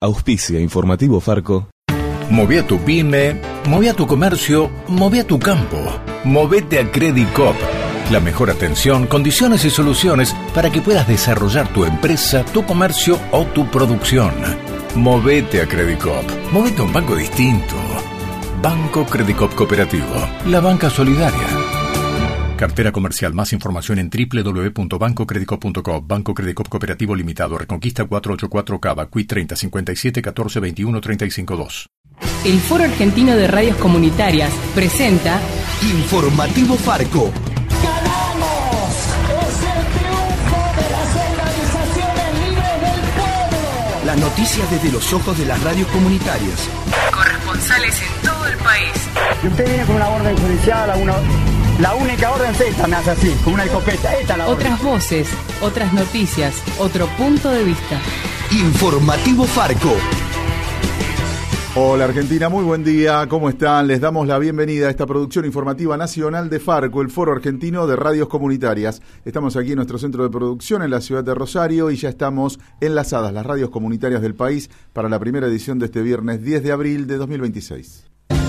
Auspicia Informativo Farco. Moví a tu pyme, moví a tu comercio, moví a tu campo. Movete a Credicop. La mejor atención, condiciones y soluciones para que puedas desarrollar tu empresa, tu comercio o tu producción. Movete a Credicop. Movete a un banco distinto. Banco Credicop Cooperativo. La banca solidaria. Cartera comercial. Más información en www.bancocredicop.com. Banco Credicop Cooperativo Limitado. Reconquista 484 Cava. CUI 30 57 14 21 352. El Foro Argentino de Radios Comunitarias presenta Informativo Farco. ¡Ganamos! ¡Es el triunfo de las organizaciones libres del pueblo! Las noticias desde los ojos de las radios comunitarias. corresponsales en todo el país. Y usted viene con una orden judicial, la única orden es esta, me hace así, con una escopeta. Esta es la orden. Otras voces, otras noticias, otro punto de vista. Informativo Farco. Hola Argentina, muy buen día, ¿cómo están? Les damos la bienvenida a esta producción informativa nacional de Farco, el Foro Argentino de Radios Comunitarias. Estamos aquí en nuestro centro de producción en la ciudad de Rosario y ya estamos enlazadas las radios comunitarias del país para la primera edición de este viernes 10 de abril de 2026.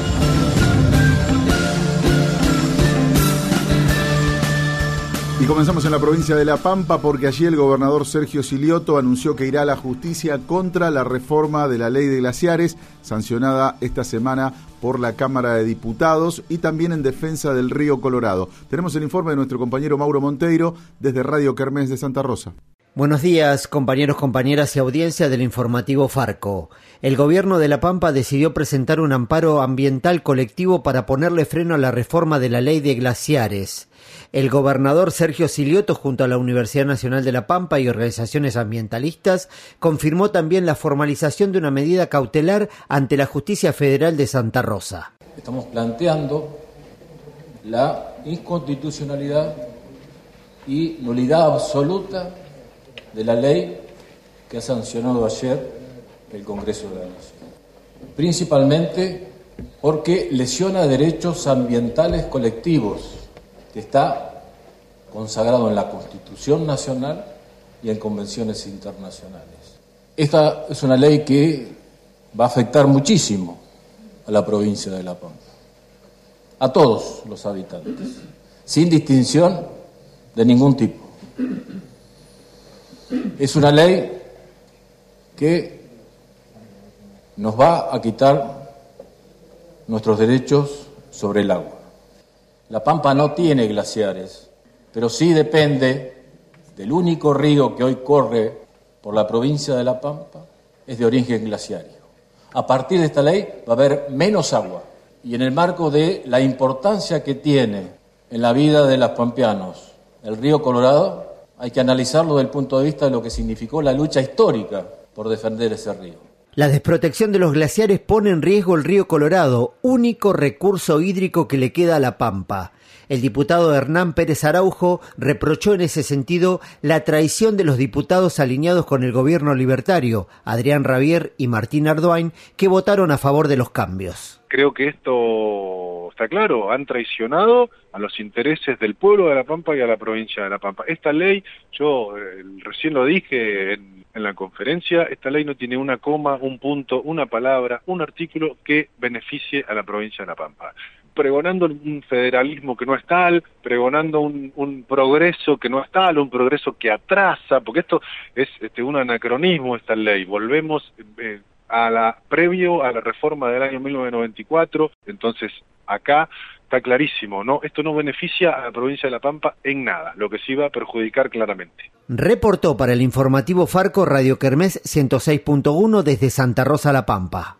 Y comenzamos en la provincia de La Pampa porque allí el gobernador Sergio Silioto anunció que irá a la justicia contra la reforma de la ley de glaciares, sancionada esta semana por la Cámara de Diputados, y también en defensa del río Colorado. Tenemos el informe de nuestro compañero Mauro Monteiro desde Radio Kermés de Santa Rosa. Buenos días, compañeros, compañeras y audiencia del informativo Farco. El gobierno de La Pampa decidió presentar un amparo ambiental colectivo para ponerle freno a la reforma de la ley de glaciares. El gobernador Sergio Silioto, junto a la Universidad Nacional de La Pampa y organizaciones ambientalistas, confirmó también la formalización de una medida cautelar ante la Justicia Federal de Santa Rosa. Estamos planteando la inconstitucionalidad y nulidad absoluta de la ley que ha sancionado ayer el Congreso de la Nación. Principalmente porque lesiona derechos ambientales colectivos, que está consagrado en la Constitución Nacional y en convenciones internacionales. Esta es una ley que va a afectar muchísimo a la provincia de La Pampa, a todos los habitantes, sin distinción de ningún tipo. Es una ley que nos va a quitar nuestros derechos sobre el agua. La Pampa no tiene glaciares, pero sí depende del único río que hoy corre por la provincia de La Pampa, es de origen glaciario. A partir de esta ley va a haber menos agua, y en el marco de la importancia que tiene en la vida de los pampeanos el río Colorado, hay que analizarlo desde el punto de vista de lo que significó la lucha histórica por defender ese río. La desprotección de los glaciares pone en riesgo el río Colorado, único recurso hídrico que le queda a La Pampa. El diputado Hernán Pérez Araujo reprochó en ese sentido la traición de los diputados alineados con el gobierno libertario, Adrián Rabier y Martín Ardoin, que votaron a favor de los cambios. Creo que esto está claro, han traicionado a los intereses del pueblo de La Pampa y a la provincia de La Pampa. Esta ley, yo recién lo dije en la conferencia, esta ley no tiene una coma, un punto, una palabra, un artículo que beneficie a la provincia de La Pampa. Pregonando un federalismo que no es tal, pregonando un progreso que no es tal, un progreso que atrasa, porque esto es un anacronismo, esta ley. Volvemos previo a la reforma del año 1994, entonces acá está clarísimo, ¿no? Esto no beneficia a la provincia de La Pampa en nada, lo que sí va a perjudicar claramente. Reportó para el informativo Farco Radio Kermés 106.1 desde Santa Rosa, La Pampa.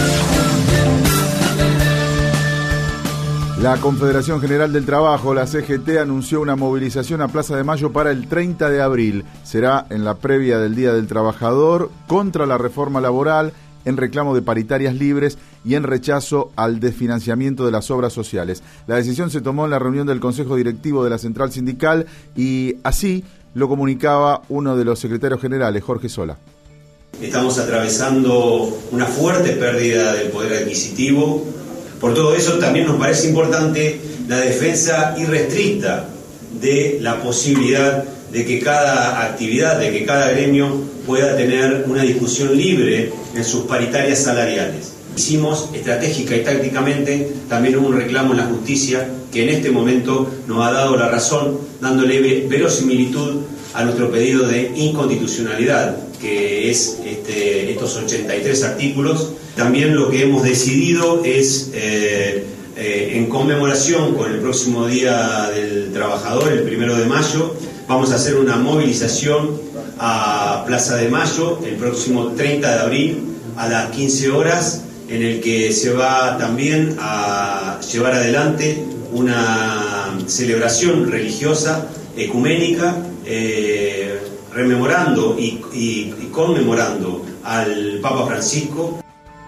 La Confederación General del Trabajo, la CGT, anunció una movilización a Plaza de Mayo para el 30 de abril. Será en la previa del Día del Trabajador, contra la reforma laboral, en reclamo de paritarias libres y en rechazo al desfinanciamiento de las obras sociales. La decisión se tomó en la reunión del Consejo Directivo de la Central Sindical y así lo comunicaba uno de los secretarios generales, Jorge Sola. Estamos atravesando una fuerte pérdida del poder adquisitivo. Por todo eso también nos parece importante la defensa irrestricta de la posibilidad de que cada actividad, de que cada gremio pueda tener una discusión libre en sus paritarias salariales. Hicimos estratégica y tácticamente también un reclamo en la justicia que en este momento nos ha dado la razón, dándole verosimilitud a nuestro pedido de inconstitucionalidad, que es estos 83 artículos. También lo que hemos decidido es, en conmemoración con el próximo Día del Trabajador, el 1 de mayo, vamos a hacer una movilización a Plaza de Mayo el próximo 30 de abril a las 15 horas, en el que se va también a llevar adelante una celebración religiosa ecuménica, rememorando y conmemorando al Papa Francisco.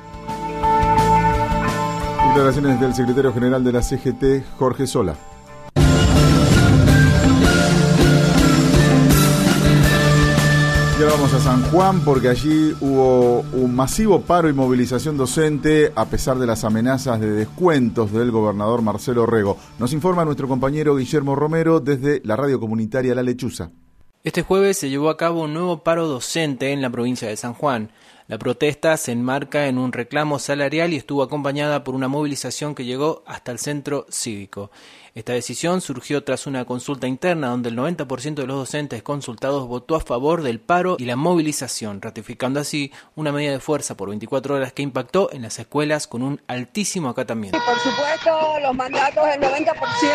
Declaraciones del secretario general de la CGT, Jorge Sola. Y ahora vamos a San Juan, porque allí hubo un masivo paro y movilización docente a pesar de las amenazas de descuentos del gobernador Marcelo Rego. Nos informa nuestro compañero Guillermo Romero desde la radio comunitaria La Lechuza. Este jueves se llevó a cabo un nuevo paro docente en la provincia de San Juan. La protesta se enmarca en un reclamo salarial y estuvo acompañada por una movilización que llegó hasta el centro cívico. Esta decisión surgió tras una consulta interna donde el 90% de los docentes consultados votó a favor del paro y la movilización, ratificando así una medida de fuerza por 24 horas que impactó en las escuelas con un altísimo acatamiento. Y por supuesto, los mandatos del 90%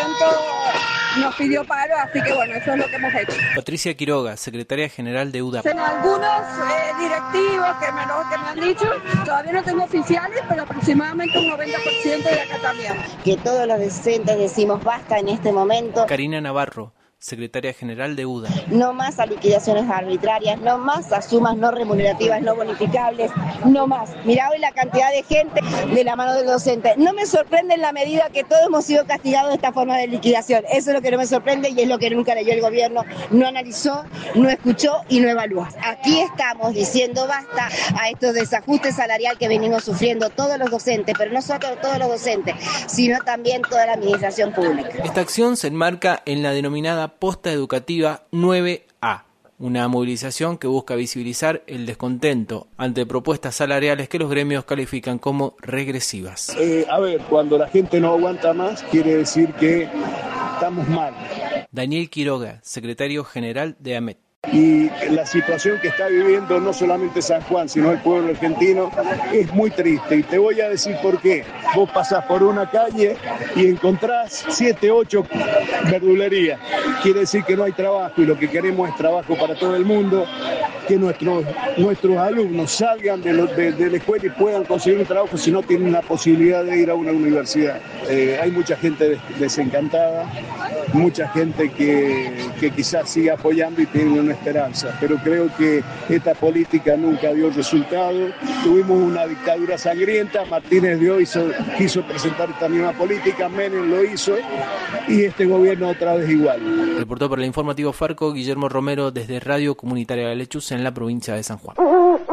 nos pidió paro, así que bueno, eso es lo que hemos hecho. Patricia Quiroga, secretaria general de UDAP. En algunos directivos que me han dicho, todavía no tengo oficiales, pero aproximadamente un 90% de acatamiento. Que todos los docentes decimos basta en este momento. Karina Navarro, secretaria general de UDA. No más a liquidaciones arbitrarias, no más a sumas no remunerativas, no bonificables, no más. Mirá hoy la cantidad de gente de la mano del docente. No me sorprende en la medida que todos hemos sido castigados de esta forma de liquidación. Eso es lo que no me sorprende y es lo que nunca leyó el gobierno. No analizó, no escuchó y no evaluó. Aquí estamos diciendo basta a estos desajustes salariales que venimos sufriendo todos los docentes, pero no solo todos los docentes, sino también toda la administración pública. Esta acción se enmarca en la denominada Posta Educativa 9A, una movilización que busca visibilizar el descontento ante propuestas salariales que los gremios califican como regresivas. Cuando la gente no aguanta más, quiere decir que estamos mal. Daniel Quiroga, secretario general de AMET. Y la situación que está viviendo no solamente San Juan, sino el pueblo argentino, es muy triste. Y te voy a decir por qué. Vos pasás por una calle y encontrás 7, 8 verdulerías. Quiere decir que no hay trabajo y lo que queremos es trabajo para todo el mundo. Que nuestros alumnos salgan de la escuela y puedan conseguir un trabajo si no tienen la posibilidad de ir a una universidad. Hay mucha gente desencantada, mucha gente que quizás sigue apoyando y tiene una esperanza, pero creo que esta política nunca dio resultado. Tuvimos una dictadura sangrienta, Martínez quiso presentar esta misma política, Menem lo hizo y este gobierno otra vez igual. Reportó para el informativo Farco Guillermo Romero desde Radio Comunitaria La Lechuza en la provincia de San Juan.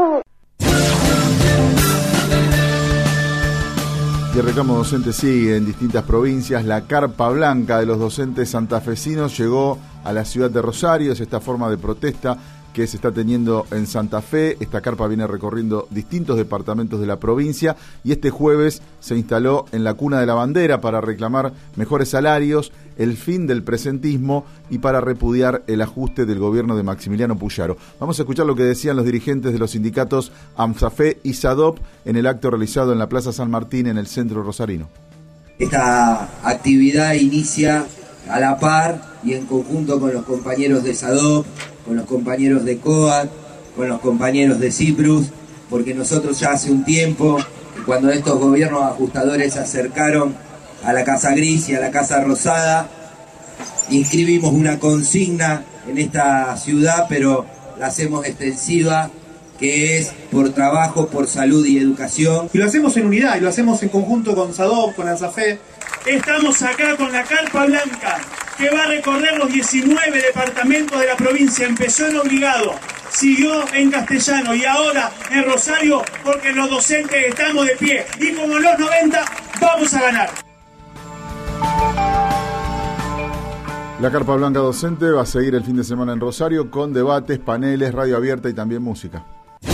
Y el reclamo docente sigue en distintas provincias. La carpa blanca de los docentes santafesinos llegó a la ciudad de Rosario. Es esta forma de protesta que se está teniendo en Santa Fe. Esta carpa viene recorriendo distintos departamentos de la provincia y este jueves se instaló en la Cuna de la Bandera para reclamar mejores salarios, el fin del presentismo y para repudiar el ajuste del gobierno de Maximiliano Puyaro. Vamos a escuchar lo que decían los dirigentes de los sindicatos AMSAFE y SADOP en el acto realizado en la Plaza San Martín en el centro rosarino. Esta actividad inicia a la par y en conjunto con los compañeros de SADOP, con los compañeros de COAT, con los compañeros de Ciprus, porque nosotros ya hace un tiempo, cuando estos gobiernos ajustadores se acercaron a la Casa Gris y a la Casa Rosada, inscribimos una consigna en esta ciudad, pero la hacemos extensiva, que es por trabajo, por salud y educación. Y lo hacemos en unidad, y lo hacemos en conjunto con SADOP, con ANSAFE. Estamos acá con la carpa blanca, que va a recorrer los 19 departamentos de la provincia. Empezó en Obligado, siguió en Castellano y ahora en Rosario, porque los docentes estamos de pie. Y como en los 90, vamos a ganar. La Carpa Blanca Docente va a seguir el fin de semana en Rosario con debates, paneles, radio abierta y también música.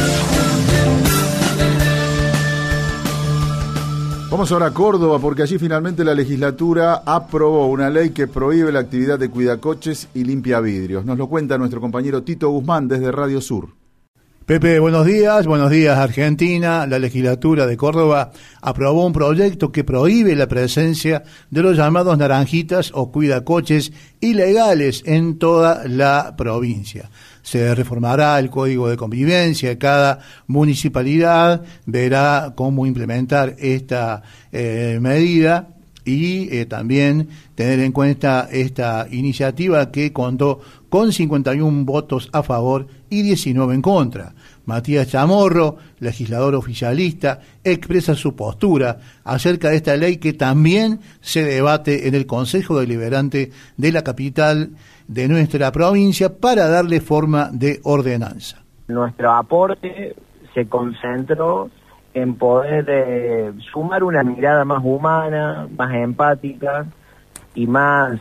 Vamos ahora a Córdoba, porque allí finalmente la legislatura aprobó una ley que prohíbe la actividad de cuidacoches y limpia vidrios. Nos lo cuenta nuestro compañero Tito Guzmán desde Radio Sur. Pepe, buenos días Argentina. La legislatura de Córdoba aprobó un proyecto que prohíbe la presencia de los llamados naranjitas o cuidacoches ilegales en toda la provincia. Se reformará el Código de Convivencia, cada municipalidad verá cómo implementar esta medida y también tener en cuenta esta iniciativa que contó con 51 votos a favor y 19 en contra. Matías Chamorro, legislador oficialista, expresa su postura acerca de esta ley que también se debate en el Consejo Deliberante de la capital de nuestra provincia para darle forma de ordenanza. Nuestro aporte se concentró en poder sumar una mirada más humana, más empática y más,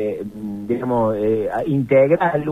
integral,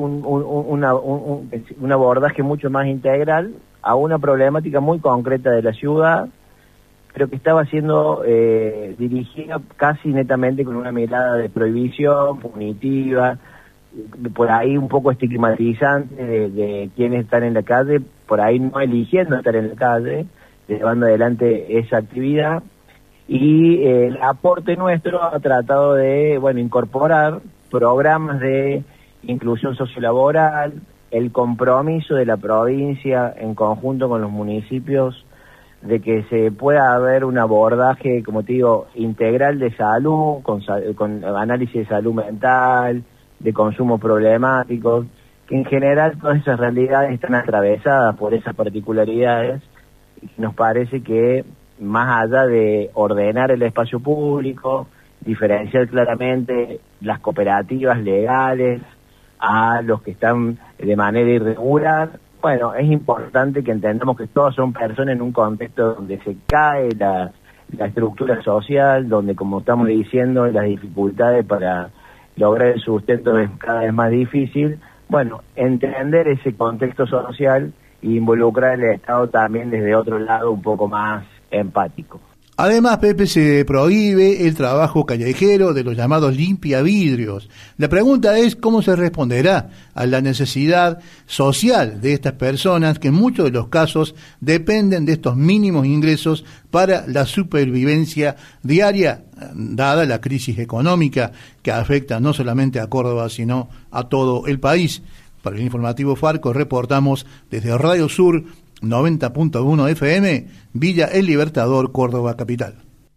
un abordaje mucho más integral a una problemática muy concreta de la ciudad, pero que estaba siendo dirigida casi netamente con una mirada de prohibición, punitiva, por ahí un poco estigmatizante de quienes están en la calle, por ahí no eligiendo estar en la calle, llevando adelante esa actividad. Y el aporte nuestro ha tratado de, incorporar programas de inclusión sociolaboral, el compromiso de la provincia en conjunto con los municipios de que se pueda haber un abordaje, como te digo, integral de salud, con análisis de salud mental, de consumo problemáticos, que en general todas esas realidades están atravesadas por esas particularidades, y nos parece que más allá de ordenar el espacio público, diferenciar claramente las cooperativas legales a los que están de manera irregular, es importante que entendamos que todos son personas en un contexto donde se cae la estructura social, donde, como estamos diciendo, las dificultades para lograr el sustento es cada vez más difícil. Entender ese contexto social e involucrar al Estado también desde otro lado un poco más empático. Además, Pepe, se prohíbe el trabajo callejero de los llamados limpiavidrios. La pregunta es cómo se responderá a la necesidad social de estas personas que en muchos de los casos dependen de estos mínimos ingresos para la supervivencia diaria, dada la crisis económica que afecta no solamente a Córdoba, sino a todo el país. Para el informativo Farco reportamos desde Radio Sur 90.1 FM, Villa El Libertador, Córdoba capital.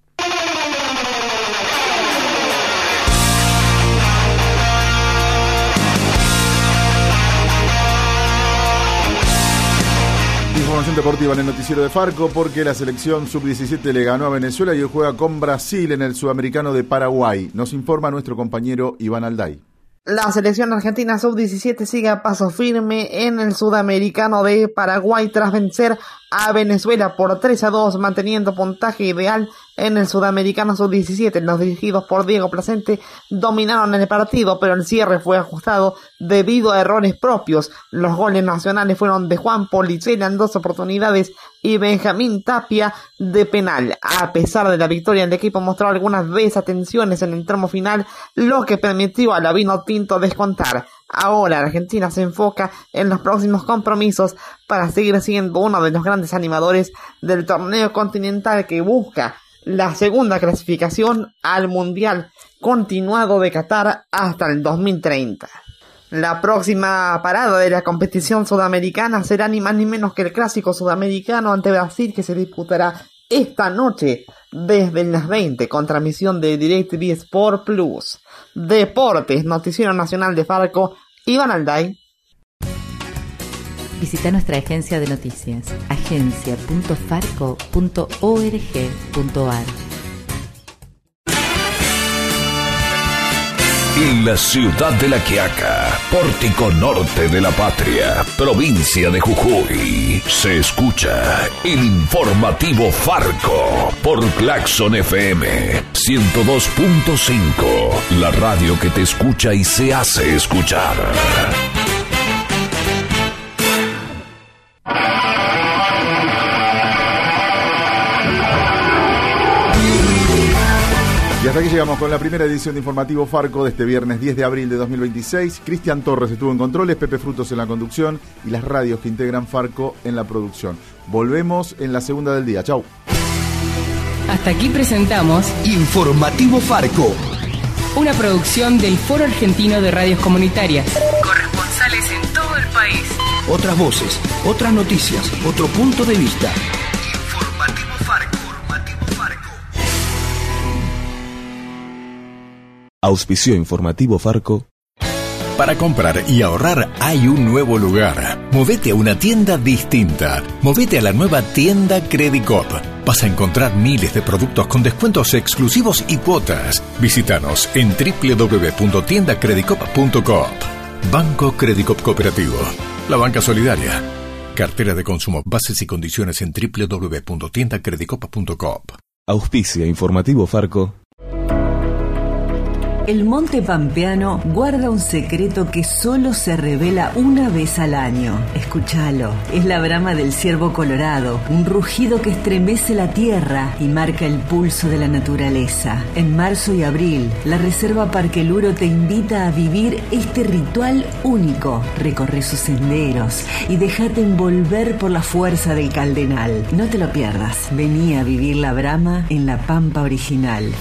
Información deportiva en el noticiero de Farco, porque la selección sub-17 le ganó a Venezuela y hoy juega con Brasil en el Sudamericano de Paraguay. Nos informa nuestro compañero Iván Alday. La selección argentina sub-17 sigue a paso firme en el Sudamericano de Paraguay tras vencer a Venezuela por 3-2, manteniendo puntaje ideal en el Sudamericano sub-17. Los dirigidos por Diego Placente dominaron el partido, pero el cierre fue ajustado debido a errores propios. Los goles nacionales fueron de Juan Policella en 2 oportunidades y Benjamín Tapia de penal. A pesar de la victoria, el equipo mostró algunas desatenciones en el tramo final, lo que permitió a la Vinotinto descontar. Ahora Argentina se enfoca en los próximos compromisos para seguir siendo uno de los grandes animadores del torneo continental que busca la segunda clasificación al Mundial continuado de Qatar hasta el 2030. La próxima parada de la competición sudamericana será ni más ni menos que el clásico sudamericano ante Brasil, que se disputará esta noche desde las 20 con transmisión de DirecTV Sport Plus. Deportes, Noticiero Nacional de Farco, Iván Alday. Visita nuestra agencia de noticias, agencia.farco.org.ar. En la ciudad de La Quiaca, pórtico norte de la patria, provincia de Jujuy, se escucha el informativo Farco por Claxon FM 102.5, la radio que te escucha y se hace escuchar. Y hasta aquí llegamos con la primera edición de Informativo Farco de este viernes 10 de abril de 2026. Cristian Torres estuvo en controles, Pepe Frutos en la conducción y las radios que integran Farco en la producción. Volvemos en la segunda del día. Chau. Hasta aquí presentamos Informativo Farco, una producción del Foro Argentino de Radios Comunitarias. Corresponsales en todo el país. otras voces, otras noticias, otro punto de vista. Auspició Informativo Farco. Para comprar y ahorrar hay un nuevo lugar. Movete a una tienda distinta. Movete a la nueva tienda Credicop. Vas a encontrar miles de productos con descuentos exclusivos y cuotas. Visítanos en www.tiendacredicop.coop. Banco Credicop Cooperativo. La banca solidaria. Cartera de consumo. Bases y condiciones en www.tiendacredicop.coop. Auspicia Informativo Farco. El monte pampeano guarda un secreto que solo se revela una vez al año. Escúchalo. Es la brama del ciervo colorado, un rugido que estremece la tierra y marca el pulso de la naturaleza. En marzo y abril, la Reserva Parque Luro te invita a vivir este ritual único. Recorre sus senderos y déjate envolver por la fuerza del caldenal. No te lo pierdas. Vení a vivir la brama en la pampa original.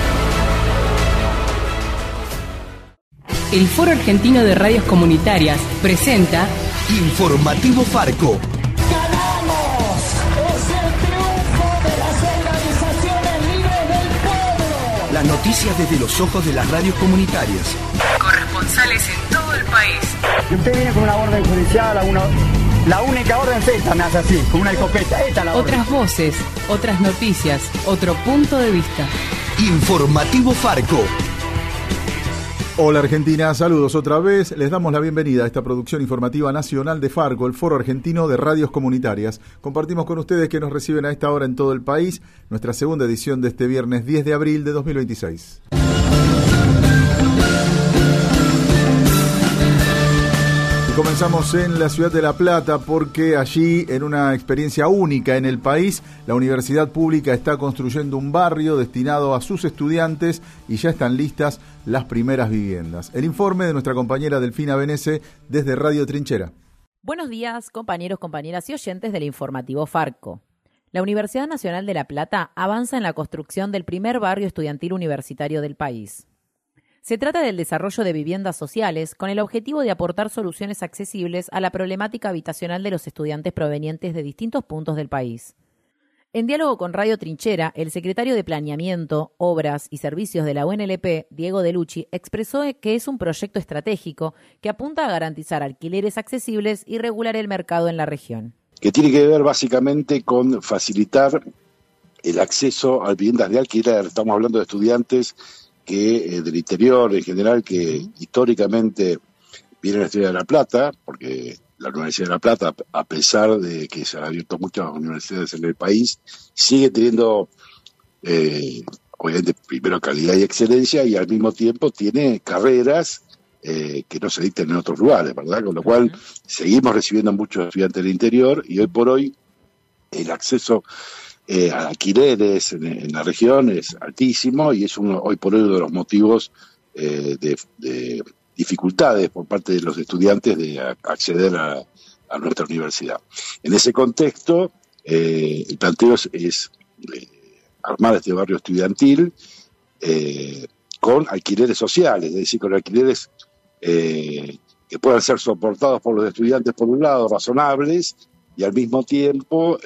El Foro Argentino de Radios Comunitarias presenta Informativo Farco. ¡Ganamos! ¡Es el triunfo de las organizaciones libres del pueblo! Las noticias desde los ojos de las radios comunitarias. corresponsales en todo el país. Y usted viene con una orden judicial, la única orden es esta, me hace así, con una escopeta. Esta es la orden. Otras voces, otras noticias, otro punto de vista. Informativo Farco. Hola Argentina, saludos otra vez. Les damos la bienvenida a esta producción informativa nacional de Farco, el Foro Argentino de Radios Comunitarias. Compartimos con ustedes que nos reciben a esta hora en todo el país nuestra segunda edición de este viernes 10 de abril de 2026. Comenzamos en la ciudad de La Plata porque allí, en una experiencia única en el país, la universidad pública está construyendo un barrio destinado a sus estudiantes y ya están listas las primeras viviendas. El informe de nuestra compañera Delfina Benese desde Radio Trinchera. Buenos días, compañeros, compañeras y oyentes del informativo Farco. La Universidad Nacional de La Plata avanza en la construcción del primer barrio estudiantil universitario del país. Se trata del desarrollo de viviendas sociales con el objetivo de aportar soluciones accesibles a la problemática habitacional de los estudiantes provenientes de distintos puntos del país. En diálogo con Radio Trinchera, el secretario de Planeamiento, Obras y Servicios de la UNLP, Diego De Lucci, expresó que es un proyecto estratégico que apunta a garantizar alquileres accesibles y regular el mercado en la región. Que tiene que ver básicamente con facilitar el acceso a viviendas de alquiler. Estamos hablando de estudiantes que del interior en general, que históricamente vienen a estudiar a La Plata, porque la Universidad de La Plata, a pesar de que se han abierto muchas universidades en el país, sigue teniendo, obviamente, primero calidad y excelencia, y al mismo tiempo tiene carreras que no se dictan en otros lugares, ¿verdad? Con lo cual seguimos recibiendo muchos estudiantes del interior, y hoy por hoy el acceso a alquileres en la región es altísimo y es hoy por hoy uno de los motivos de dificultades por parte de los estudiantes de acceder a nuestra universidad. En ese contexto, el planteo es armar este barrio estudiantil con alquileres sociales, es decir, con alquileres que puedan ser soportados por los estudiantes por un lado, razonables, y al mismo tiempo,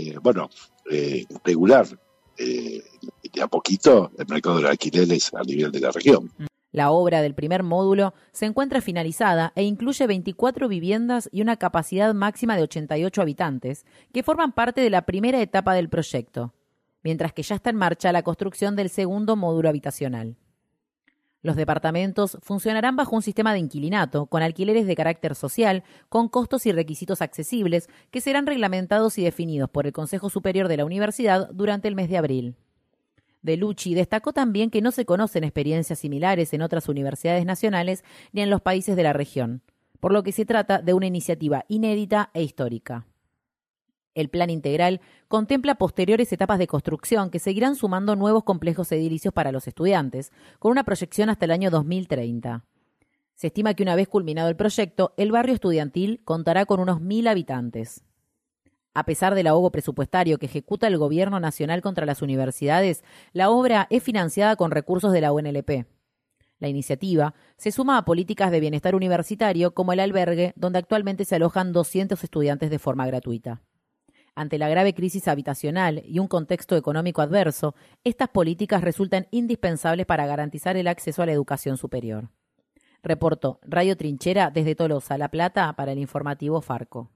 regular de a poquito el mercado de los alquileres a nivel de la región. La obra del primer módulo se encuentra finalizada e incluye 24 viviendas y una capacidad máxima de 88 habitantes, que forman parte de la primera etapa del proyecto, mientras que ya está en marcha la construcción del segundo módulo habitacional. Los departamentos funcionarán bajo un sistema de inquilinato, con alquileres de carácter social, con costos y requisitos accesibles, que serán reglamentados y definidos por el Consejo Superior de la Universidad durante el mes de abril. De Lucci destacó también que no se conocen experiencias similares en otras universidades nacionales ni en los países de la región, por lo que se trata de una iniciativa inédita e histórica. El plan integral contempla posteriores etapas de construcción que seguirán sumando nuevos complejos edilicios para los estudiantes, con una proyección hasta el año 2030. Se estima que una vez culminado el proyecto, el barrio estudiantil contará con unos 1.000 habitantes. A pesar del ahogo presupuestario que ejecuta el Gobierno Nacional contra las universidades, la obra es financiada con recursos de la UNLP. La iniciativa se suma a políticas de bienestar universitario como el albergue, donde actualmente se alojan 200 estudiantes de forma gratuita. Ante la grave crisis habitacional y un contexto económico adverso, estas políticas resultan indispensables para garantizar el acceso a la educación superior. Reportó Radio Trinchera desde Tolosa, La Plata, para el informativo Farco.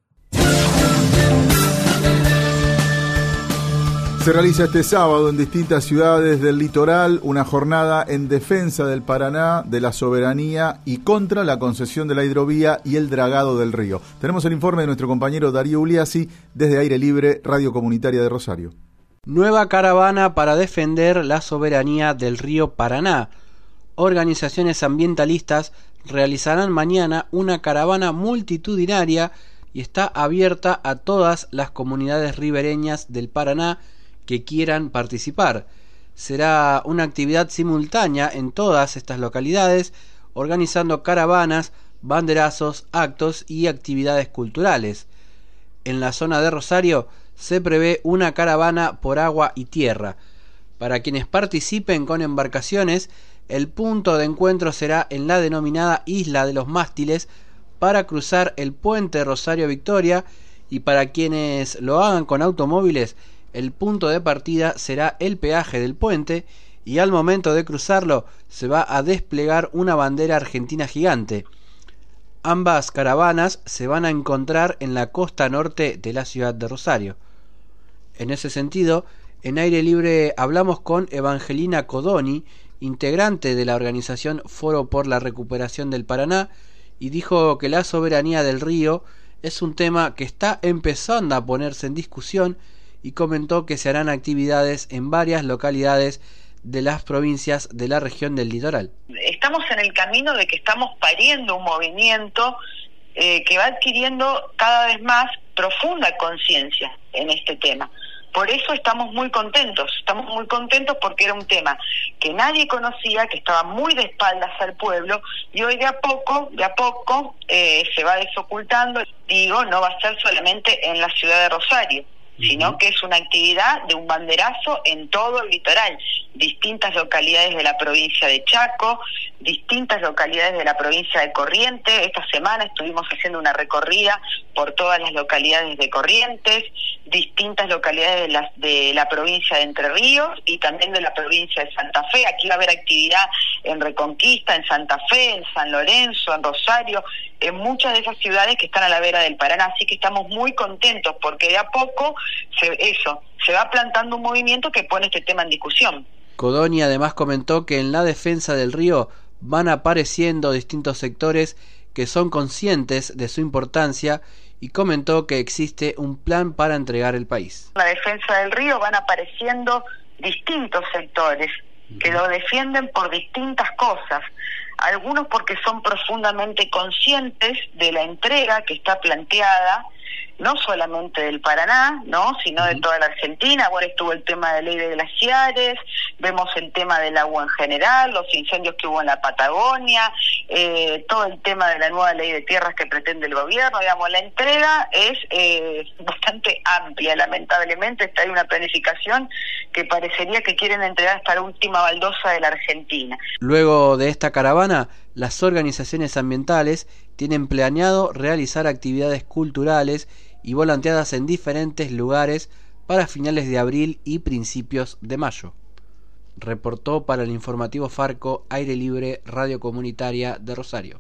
Se realiza este sábado en distintas ciudades del litoral una jornada en defensa del Paraná, de la soberanía y contra la concesión de la hidrovía y el dragado del río. Tenemos el informe de nuestro compañero Darío Uliassi desde Aire Libre, Radio Comunitaria de Rosario. Nueva caravana para defender la soberanía del río Paraná. Organizaciones ambientalistas realizarán mañana una caravana multitudinaria y está abierta a todas las comunidades ribereñas del Paraná que quieran participar. Será una actividad simultánea en todas estas localidades, organizando caravanas, banderazos, actos y actividades culturales. En la zona de Rosario se prevé una caravana por agua y tierra. Para quienes participen con embarcaciones, el punto de encuentro será en la denominada Isla de los Mástiles para cruzar el puente Rosario Victoria, y para quienes lo hagan con automóviles, el punto de partida será el peaje del puente, y al momento de cruzarlo se va a desplegar una bandera argentina gigante. Ambas caravanas se van a encontrar en la costa norte de la ciudad de Rosario. En ese sentido, en Aire Libre hablamos con Evangelina Codoni, integrante de la organización Foro por la Recuperación del Paraná, y dijo que la soberanía del río es un tema que está empezando a ponerse en discusión, y comentó que se harán actividades en varias localidades de las provincias de la región del litoral. Estamos en el camino de que estamos pariendo un movimiento que va adquiriendo cada vez más profunda conciencia en este tema. Por eso estamos muy contentos porque era un tema que nadie conocía, que estaba muy de espaldas al pueblo, y hoy de a poco se va desocultando. Digo, no va a ser solamente en la ciudad de Rosario, sino que es una actividad de un banderazo en todo el litoral, distintas localidades de la provincia de Chaco, distintas localidades de la provincia de Corrientes. Esta semana estuvimos haciendo una recorrida por todas las localidades de Corrientes, distintas localidades de la provincia de Entre Ríos y también de la provincia de Santa Fe. Aquí va a haber actividad en Reconquista, en Santa Fe, en San Lorenzo, en Rosario, en muchas de esas ciudades que están a la vera del Paraná. Así que estamos muy contentos porque de a poco se va plantando un movimiento que pone este tema en discusión. Codoni además comentó que en la defensa del río van apareciendo distintos sectores que son conscientes de su importancia, y comentó que existe un plan para entregar el país. En la defensa del río van apareciendo distintos sectores que lo defienden por distintas cosas. Algunos porque son profundamente conscientes de la entrega que está planteada, no solamente del Paraná, ¿no?, sino de toda la Argentina. Bueno, estuvo el tema de ley de glaciares, vemos el tema del agua en general, los incendios que hubo en la Patagonia, todo el tema de la nueva ley de tierras que pretende el gobierno. Digamos, la entrega es bastante amplia. Lamentablemente hay una planificación que parecería que quieren entregar hasta la última baldosa de la Argentina. Luego de esta caravana, las organizaciones ambientales tienen planeado realizar actividades culturales y volanteadas en diferentes lugares para finales de abril y principios de mayo. Reportó para el informativo Farco, Aire Libre, Radio Comunitaria de Rosario.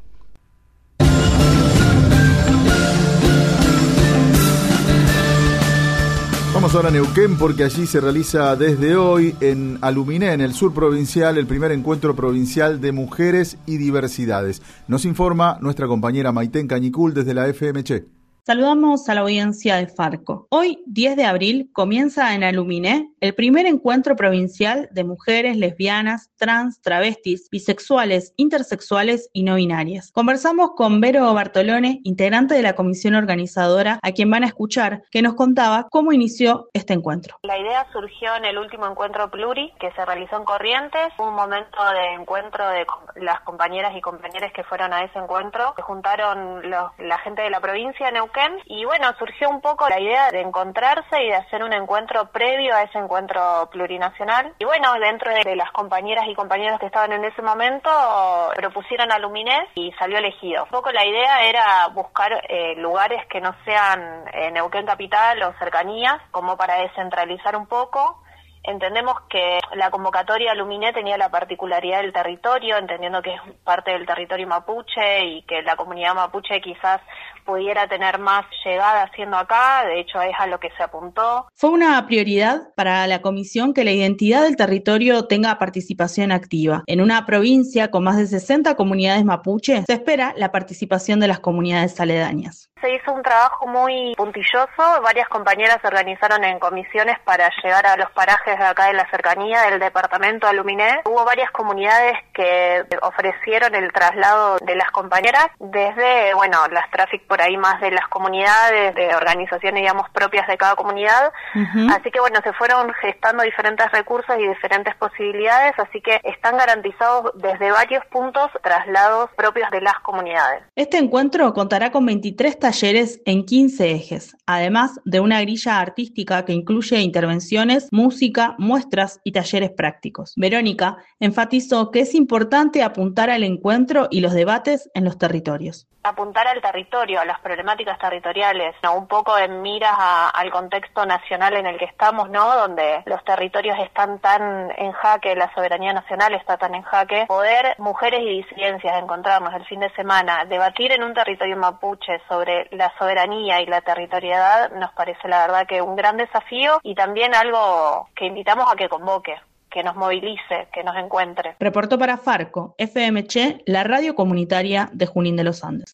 Viajamos ahora a Neuquén porque allí se realiza desde hoy en Aluminé, en el sur provincial, el primer encuentro provincial de mujeres y diversidades. Nos informa nuestra compañera Maitén Cañicul desde la FMC. Saludamos a la audiencia de Farco. Hoy, 10 de abril, comienza en Aluminé el primer encuentro provincial de mujeres, lesbianas, trans, travestis, bisexuales, intersexuales y no binarias. Conversamos con Vero Bartolone, integrante de la comisión organizadora, a quien van a escuchar, que nos contaba cómo inició este encuentro. La idea surgió en el último encuentro Pluri, que se realizó en Corrientes, un momento de encuentro de las compañeras y compañeros que fueron a ese encuentro. Se juntaron la gente de la provincia de Neuquén y bueno, surgió un poco la idea de encontrarse y de hacer un encuentro previo a ese encuentro plurinacional. Y bueno, dentro de las compañeras y compañeros que estaban en ese momento, propusieron Aluminé y salió elegido. Un poco la idea era buscar lugares que no sean Neuquén capital o cercanías, como para descentralizar un poco. Entendemos que la convocatoria Aluminé tenía la particularidad del territorio, entendiendo que es parte del territorio mapuche y que la comunidad mapuche quizás pudiera tener más llegada siendo acá, de hecho es a lo que se apuntó. Fue una prioridad para la comisión que la identidad del territorio tenga participación activa. En una provincia con más de 60 comunidades mapuche, se espera la participación de las comunidades aledañas. Se hizo un trabajo muy puntilloso, varias compañeras se organizaron en comisiones para llegar a los parajes de acá de la cercanía del departamento de Aluminé. Hubo varias comunidades que ofrecieron el traslado de las compañeras, desde, bueno, las tráficos por ahí más de las comunidades, de organizaciones, digamos, propias de cada comunidad. Así que, bueno, se fueron gestando diferentes recursos y diferentes posibilidades, así que están garantizados desde varios puntos traslados propios de las comunidades. Este encuentro contará con 23 talleres en 15 ejes, además de una grilla artística que incluye intervenciones, música, muestras y talleres prácticos. Verónica enfatizó que es importante apuntar al encuentro y los debates en los territorios. Apuntar al territorio, a las problemáticas territoriales, ¿no? Un poco en miras al contexto nacional en el que estamos, ¿no? Donde los territorios están tan en jaque, la soberanía nacional está tan en jaque. Poder, mujeres y disidencias, encontrarnos el fin de semana, debatir en un territorio mapuche sobre la soberanía y la territorialidad, nos parece la verdad que un gran desafío y también algo que invitamos a que convoque, que nos movilice, que nos encuentre. Reportó para Farco, FMC, la radio comunitaria de Junín de los Andes.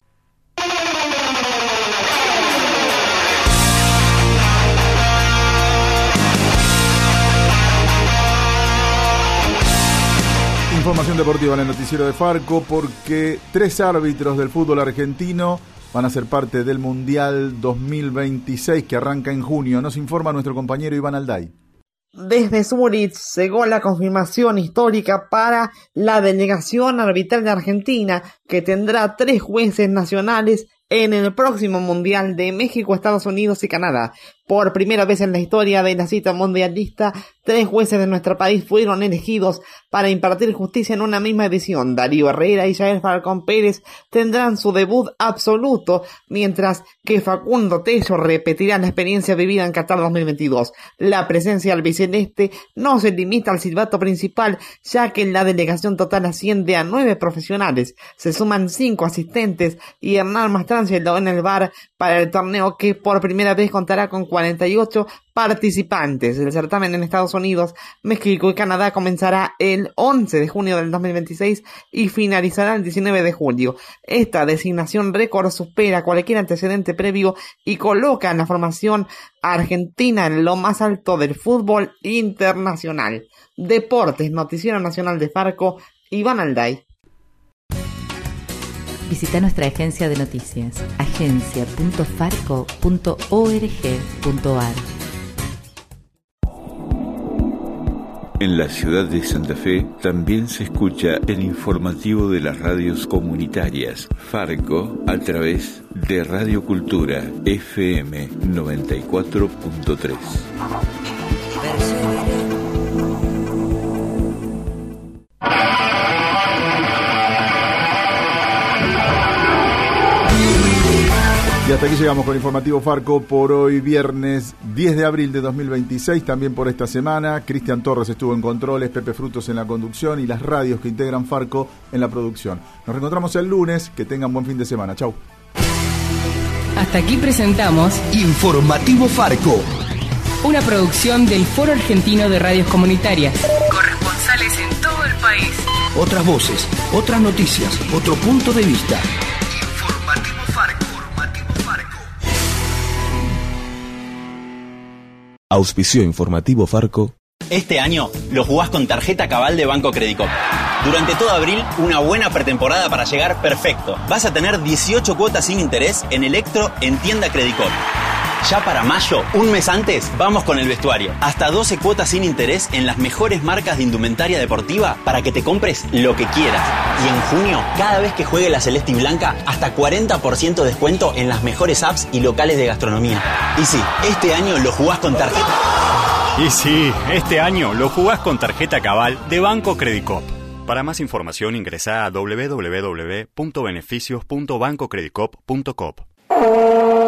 Información deportiva en el noticiero de Farco porque 3 árbitros del fútbol argentino van a ser parte del Mundial 2026 que arranca en junio. Nos informa nuestro compañero Iván Alday. Desde Zurich llegó la confirmación histórica para la delegación arbitral de Argentina, que tendrá 3 jueces nacionales en el próximo Mundial de México, Estados Unidos y Canadá. Por primera vez en la historia de la cita mundialista, 3 jueces de nuestro país fueron elegidos para impartir justicia en una misma edición. Darío Herrera y Jair Falcón Pérez tendrán su debut absoluto, mientras que Facundo Tello repetirá la experiencia vivida en Qatar 2022. La presencia albiceleste no se limita al silbato principal, ya que la delegación total asciende a 9 profesionales. Se suman 5 asistentes y Hernán Mastrangelo en el VAR para el torneo, que por primera vez contará con 48 participantes. El certamen en Estados Unidos, México y Canadá comenzará el 11 de junio del 2026 y finalizará el 19 de julio. Esta designación récord supera cualquier antecedente previo y coloca a la formación argentina en lo más alto del fútbol internacional. Deportes, Noticiero Nacional de Farco, Iván Alday. Visita nuestra agencia de noticias, agencia.farco.org.ar. En la ciudad de Santa Fe también se escucha el informativo de las radios comunitarias Farco a través de Radio Cultura FM 94.3. Y hasta aquí llegamos con Informativo Farco por hoy, viernes 10 de abril de 2026, también por esta semana. Cristian Torres estuvo en controles, Pepe Frutos en la conducción y las radios que integran Farco en la producción. Nos reencontramos el lunes, que tengan buen fin de semana. Chau. Hasta aquí presentamos Informativo Farco. Una producción del Foro Argentino de Radios Comunitarias. Corresponsales en todo el país. Otras voces, otras noticias, otro punto de vista. Informativo Farco. Auspicio Informativo Farco. Este año lo jugás con tarjeta Cabal de Banco Credicop. Durante todo abril, una buena pretemporada para llegar perfecto. Vas a tener 18 cuotas sin interés en Electro en tienda Credicop. Ya para mayo, un mes antes, vamos con el vestuario. Hasta 12 cuotas sin interés en las mejores marcas de indumentaria deportiva para que te compres lo que quieras. Y en junio, cada vez que juegue la Celeste y Blanca, hasta 40% de descuento en las mejores apps y locales de gastronomía. Y sí, este año lo jugás con tarjeta. Y sí, este año lo jugás con tarjeta Cabal de Banco Credicop. Para más información ingresa a www.beneficios.bancocredicop.com.